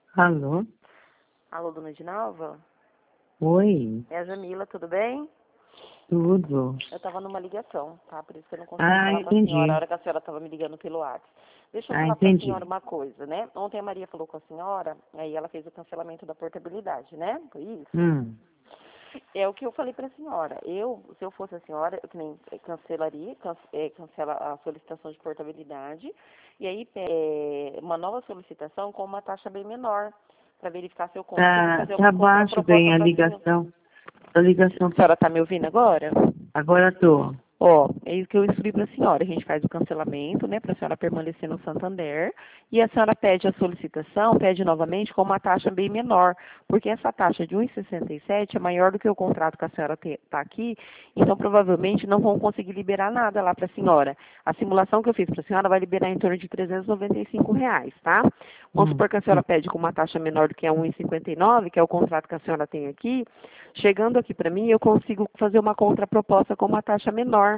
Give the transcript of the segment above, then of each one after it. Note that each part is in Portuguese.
Alô? Alô, dona Edinalva? Oi, É a Jamila, tudo bem? tudo. Eu estava numa ligação, tá? Por isso que eu não consegui Ah, falar com a senhora a entendi. hora que a senhora estava me ligando pelo WhatsApp. Deixa eu Ah, falar para a senhora entendi. uma coisa, né? Ontem a Maria falou com a senhora, aí ela fez o cancelamento da portabilidade, né? Foi isso? Hum. É o que eu falei para a senhora. Se eu fosse a senhora, eu que nem cancela a solicitação de portabilidade e aí uma nova solicitação com uma taxa bem menor para verificar se eu consigo Tá, fazer tá uma baixo contraproposta bem a para a senhora. ligação. A ligação A tá... senhora está me ouvindo agora? Agora tô. Ó, é isso que eu instruí para a senhora. A gente faz o cancelamento, né, para a senhora permanecer no Santander. E a senhora pede a solicitação, pede novamente com uma taxa bem menor, porque essa taxa de 1,67 é maior do que o contrato que a senhora está aqui, então provavelmente não vão conseguir liberar nada lá para a senhora. A simulação que eu fiz para a senhora vai liberar em torno de R$ 395, tá? Vamos Hum. supor que a senhora pede com uma taxa menor do que a 1,59, que é o contrato que a senhora tem aqui. Chegando aqui para mim, eu consigo fazer uma contraproposta com uma taxa menor.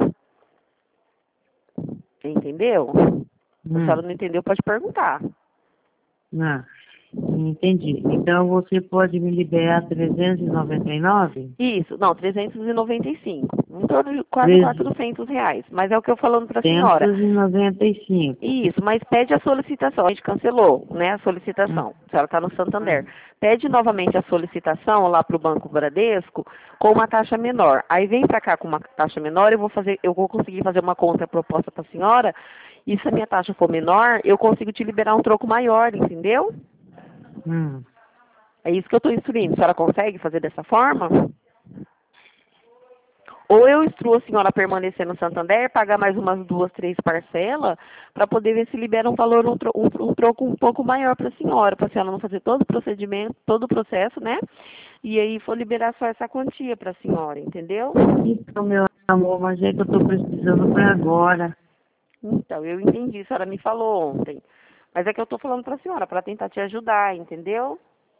Entendeu? Se a senhora Hum. não entendeu, pode perguntar. Ah, entendi. Então você pode me liberar 399? Isso, não, 395. Em torno de quase Trezentos R$ 400. Mas é o que eu falando para a senhora. e noventa e cinco. Isso, mas pede a solicitação. A gente cancelou, né, a Hum. solicitação. A senhora está no Santander. Hum. Pede novamente a solicitação lá para o Banco Bradesco com uma taxa menor. Aí vem para cá com uma taxa menor, eu vou conseguir fazer uma contraproposta para a senhora. E se a minha taxa for menor, eu consigo te liberar um troco maior, entendeu? Hum. É isso que eu estou instruindo. A senhora consegue fazer dessa forma? Ou eu instruo a senhora a permanecer no Santander, pagar mais umas 2, 3 parcelas, para poder ver se libera um valor, um troco um pouco maior para a senhora não fazer todo o procedimento, todo o processo, né? E aí for liberar só essa quantia para a senhora, entendeu? Então, meu amor, mas é que eu tô precisando para agora. Então, eu entendi, a senhora me falou ontem. Mas é que eu estou falando para a senhora, para tentar te ajudar, entendeu?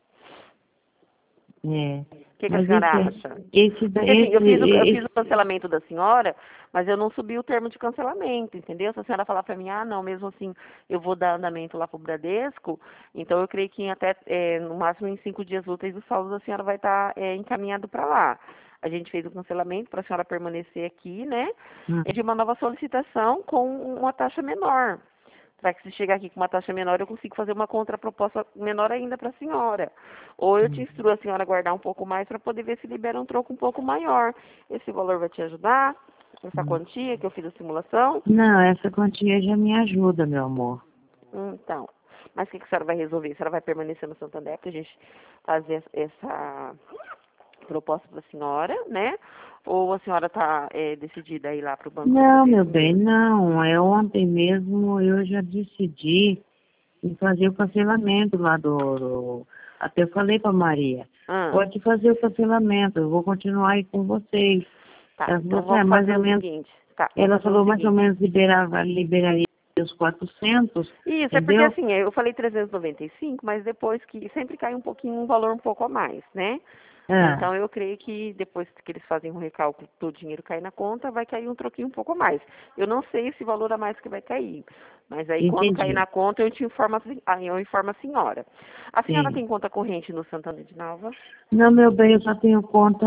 É. O que a Mas senhora acha? Porque assim, eu fiz o esse, cancelamento da senhora, mas eu não subi o termo de cancelamento, entendeu? Se a senhora falar para mim, ah, não, mesmo assim, eu vou dar andamento lá pro Bradesco, então eu creio que até, no máximo em 5 dias úteis, o saldo da senhora vai estar encaminhado para lá. A gente fez o cancelamento para a senhora permanecer aqui, né? hum, De uma nova solicitação com uma taxa menor. Para que se chegar aqui com uma taxa menor, eu consigo fazer uma contraproposta menor ainda para a senhora. Ou eu te hum. instruo a senhora a guardar um pouco mais para poder ver se libera um troco um pouco maior. Esse valor vai te ajudar? Essa quantia que eu fiz a simulação? Não, essa quantia já me ajuda, meu amor. Então. Mas o que a senhora vai resolver? A senhora vai permanecer no Santander para a gente fazer essa proposta para a senhora, né? Ou a senhora está decidida a ir lá para o Banco do Não, meu Bradesco bem, mesmo? não. É ontem mesmo eu já decidi em fazer o cancelamento lá Até eu falei para Maria, Ah, pode fazer o cancelamento, eu vou continuar aí com vocês. tá. Ela falou Então assim, vamos mais fazer ou o menos, seguinte. Tá, vamos ela fazer o falou mais ou seguinte. menos liberaria os 400, Isso, é porque entendeu? assim, eu falei 395, mas depois que sempre cai um pouquinho, um valor um pouco a mais, né? Ah, Então eu creio que depois que eles fazem um recálculo, todo o dinheiro cai na conta, vai cair um troquinho um pouco a mais. Eu não sei esse valor a mais que vai cair, mas aí quando cair entendi. na conta eu te informo, eu informo a senhora. A senhora Sim. tem conta corrente no Santana de Nova? Não, meu bem, eu só tenho conta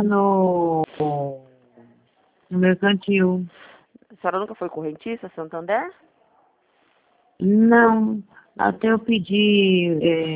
no mercantil. A senhora nunca foi correntista, Santander? Não, até eu pedi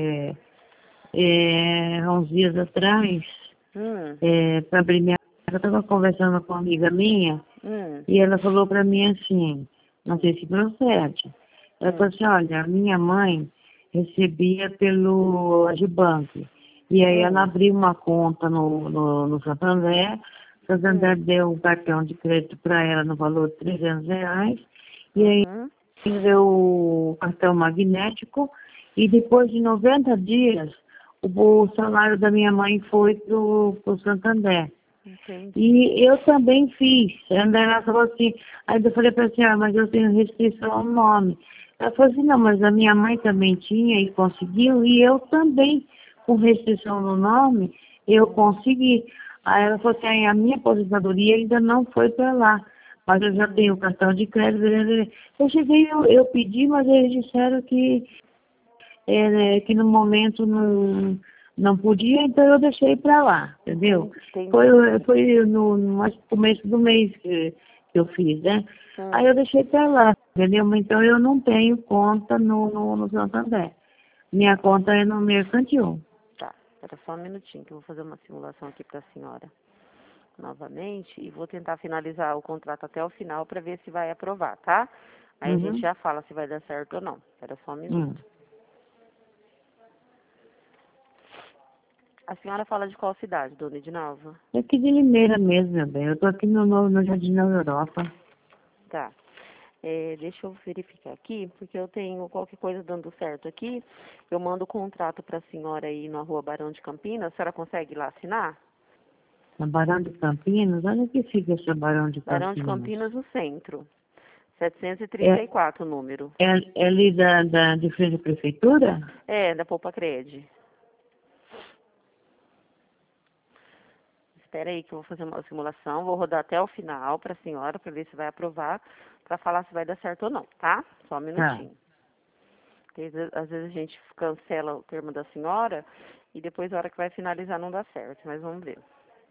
há uns dias atrás Hum, para abrir minha. Eu estava conversando com uma amiga minha hum, e ela falou para mim assim, não sei se procede. Ela falou hum, assim, olha, a minha mãe recebia pelo Agibank. E aí ela hum, abriu uma conta no Santander. Santander hum, deu um cartão de crédito para ela no valor de R$ 300. E aí uhum, deu o cartão magnético. E depois de 90 dias, o salário da minha mãe foi para o Santander. entendi. E eu também fiz. A André falou assim, aí eu falei para a senhora, mas eu tenho restrição ao nome. Ela falou assim, não, mas a minha mãe também tinha e conseguiu, e eu também, com restrição no nome, eu Hum, consegui. Aí ela falou assim, a minha aposentadoria ainda não foi para lá, mas eu já tenho o hum. cartão de crédito. Eu cheguei, eu pedi, mas eles disseram que né, que no momento não podia, então eu deixei para lá, entendeu? Entendi. Foi no começo do mês que eu fiz, né? Aí eu deixei para lá, entendeu? Então eu não tenho conta no Santander. Minha conta é no mercantil. Tá, espera só um minutinho que eu vou fazer uma simulação aqui para a senhora novamente e vou tentar finalizar o contrato até o final para ver se vai aprovar, tá? Aí a gente Uhum. já fala se vai dar certo ou não. Espera só um Hum. minuto. A senhora fala de qual cidade, dona Edinalva? É aqui de Limeira mesmo, meu bem. Eu tô aqui no Jardim da Europa. Tá. Deixa eu verificar aqui, porque eu tenho qualquer coisa dando certo aqui. Eu mando o contrato para a senhora aí na rua Barão de Campinas. A senhora consegue ir lá assinar? Na Barão de Campinas, onde é que fica esse Barão de Barão de Campinas? Campinas, no centro. É, 734 o número. é ali de frente à prefeitura? É, da Poupa Cred. Espera aí que eu vou fazer uma simulação. Vou rodar até o final para a senhora, para ver se vai aprovar, para falar se vai dar certo ou não, tá? Só um Tá. minutinho. Porque às vezes a gente cancela o termo da senhora e depois, na hora que vai finalizar, não dá certo. Mas vamos ver.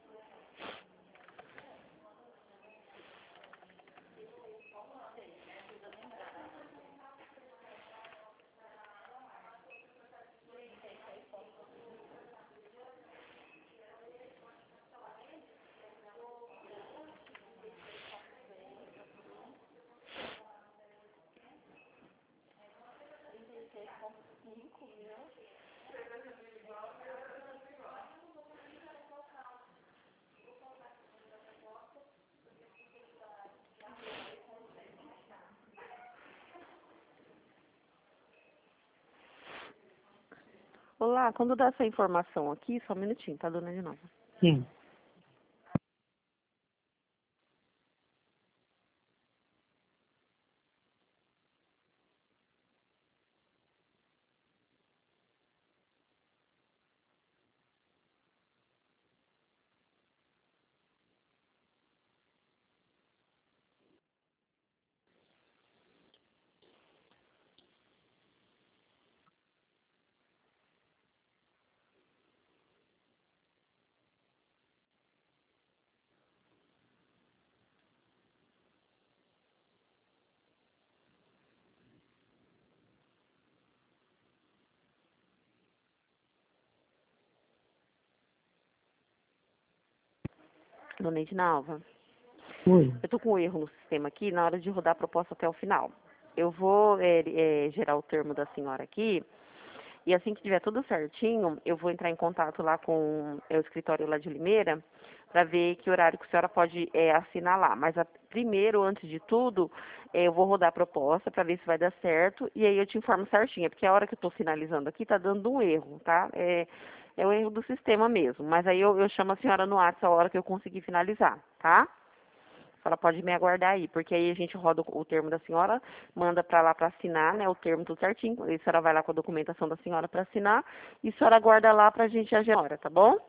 Olá, quando dá essa informação aqui, só um minutinho, tá, dona de novo? Sim. Dona Edinalva, Oi. eu tô com um erro no sistema aqui na hora de rodar a proposta até o final. Eu vou gerar o termo da senhora aqui e assim que tiver tudo certinho, eu vou entrar em contato lá com o escritório lá de Limeira para ver que horário que a senhora pode assinar lá. Mas primeiro, antes de tudo, eu vou rodar a proposta para ver se vai dar certo e aí eu te informo certinho, porque a hora que eu estou finalizando aqui está dando um erro, tá? É um erro do sistema mesmo, mas aí eu chamo a senhora no WhatsApp a hora que eu conseguir finalizar, tá? A senhora pode me aguardar aí, porque aí a gente roda o termo da senhora, manda para lá para assinar, né, o termo tudo certinho. Aí a senhora vai lá com a documentação da senhora para assinar e a senhora aguarda lá para a gente agendar, tá bom?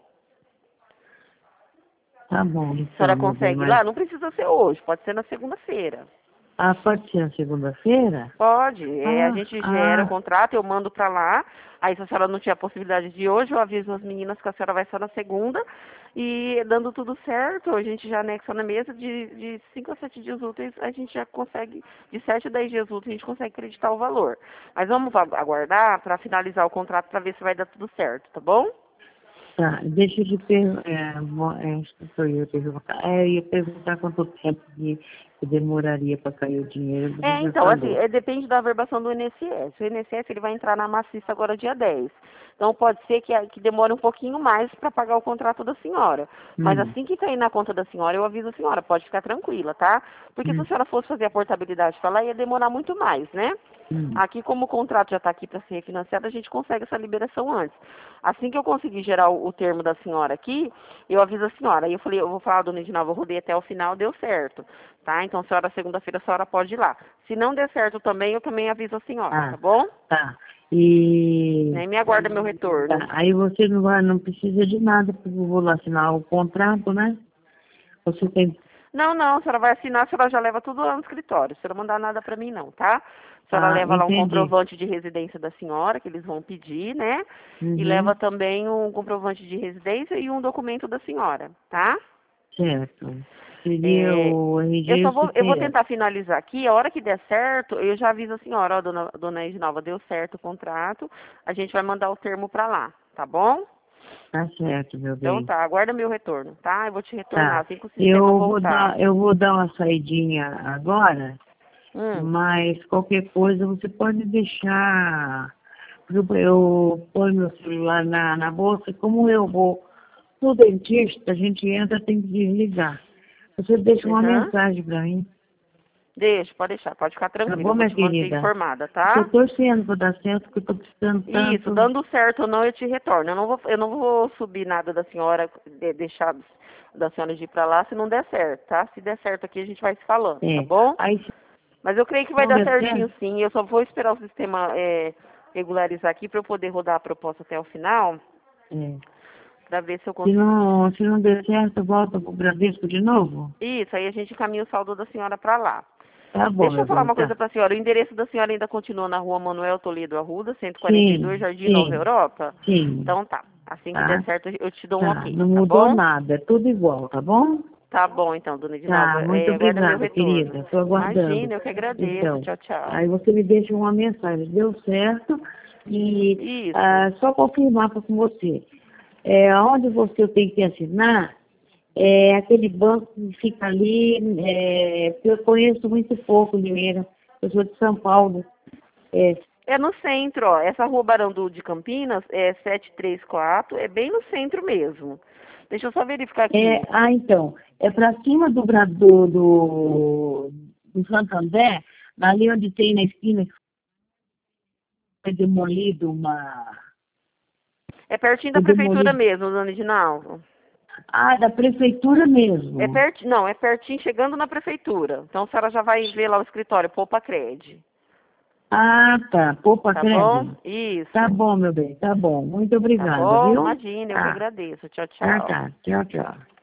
Tá bom, A senhora então, meu bem, consegue ir mas... lá? Não precisa ser hoje, pode ser na segunda-feira. Ah, pode ser na segunda-feira? Pode, a Ah, gente gera o ah, contrato, eu mando para lá. Aí se a senhora não tiver a possibilidade de hoje, eu aviso as meninas que a senhora vai só na segunda. E dando tudo certo, a gente já anexa na mesa de 5 a 7 dias úteis, a gente já consegue, de 7 a 10 dias úteis, a gente consegue acreditar o valor. Mas vamos aguardar para finalizar o contrato para ver se vai dar tudo certo, tá bom? tá. Deixa eu te perguntar. Acho que foi eu perguntar. Eu ia perguntar quanto tempo que demoraria para cair o dinheiro, você já Então, assim, falou. depende da averbação do INSS. O INSS ele vai entrar na maciça agora dia 10. Então, pode ser que demore um pouquinho mais para pagar o contrato da senhora. Mas Hum, assim que cair na conta da senhora, eu aviso a senhora, pode ficar tranquila, tá? Porque se a hum, senhora fosse fazer a portabilidade para lá, ia demorar muito mais, né? hum. Aqui, como o contrato já está aqui para ser refinanciado, a gente consegue essa liberação antes. Assim que eu conseguir gerar o termo da senhora aqui, eu aviso a senhora. Aí eu falei, eu vou falar, dona Edinalva, eu rodei até o final, deu certo. Tá? Então, senhora, segunda-feira, a senhora pode ir lá. Se não der certo também, eu também aviso a senhora, tá Ah, bom? tá. E Nem me aguarda meu retorno. tá, aí você não precisa de nada, porque eu vou lá assinar o contrato, né? Você tem. Não, não, a senhora vai assinar, a senhora já leva tudo lá no escritório. A senhora não mandar nada para mim, não, tá? A senhora leva lá um Entendi. comprovante de residência da senhora, que eles vão pedir, né? E leva Uhum. também um comprovante de residência e um documento da senhora, tá? Certo. Seria É, o RG e o eu vou CPF. tentar finalizar aqui. A hora que der certo, eu já aviso a senhora, ó, dona Edinalva, deu certo o contrato, a gente vai mandar o termo para lá, tá bom? Tá certo, meu Então bem. tá, aguarda meu retorno, tá? Eu vou te retornar Tá. assim que o sistema voltar. Eu vou dar uma saidinha agora, Hum. mas qualquer coisa você pode deixar. Eu ponho meu celular na bolsa, como eu vou no dentista, a gente entra, tem que desligar. Você deixa uma Aham. mensagem para mim, Deixa, pode deixar, pode ficar tá tranquilo. bom, Eu vou minha te manter querida? informada, Estou tá? torcendo para dar certo, porque eu estou precisando Isso, tanto. dando certo ou não, eu te retorno. Eu não vou subir nada da senhora, deixar da senhora de ir pra lá se não der certo, tá? Se der certo aqui, a gente vai se falando, tá É. bom? Aí, se Mas eu creio que vai não dar der certinho certo, sim. Eu só vou esperar o sistema regularizar aqui para eu poder rodar a proposta até o final, é. para ver se eu consigo. Se não der certo, volta pro Bradesco de novo? Isso, aí a gente encaminha o saldo da senhora para lá. Tá bom, Deixa eu meu falar bem, uma coisa tá. para a senhora. O endereço da senhora ainda continua na rua Manuel Toledo Arruda, 142, Sim, Jardim Nova sim, Europa? sim, Então tá. Assim que der tá, certo, eu te dou um tá. ok, Não tá mudou bom? nada, é tudo igual, tá bom? Tá bom, então, dona Tá, Edinalva. muito Aguarda meu obrigada, retorno. querida. Estou aguardando. Imagina, eu que agradeço. Então, Tchau, tchau. aí você me deixa uma mensagem, deu certo, e Isso. só confirmar com você. Onde você tem que assinar, é aquele banco que fica ali, porque eu conheço muito pouco Limeira, eu sou de São Paulo. É, É no centro, ó. Essa rua Barão de Campinas é 734, é bem no centro mesmo. Deixa eu só verificar aqui. então, é para cima do Santander, ali onde tem na esquina que foi demolido É pertinho da foi prefeitura demolido. mesmo, dona Edinalva. Ah, da prefeitura mesmo. Não, é pertinho, chegando na prefeitura. Então a senhora já vai ver lá o escritório, Poupa Cred. Ah, tá. Poupa Tá bom? Crédito. Tá Isso. bom, meu bem, tá bom. Muito Tá obrigada, bom? viu? Imagina, eu que Tá. agradeço. Tchau, Tá, tchau. tá. Tchau, tchau.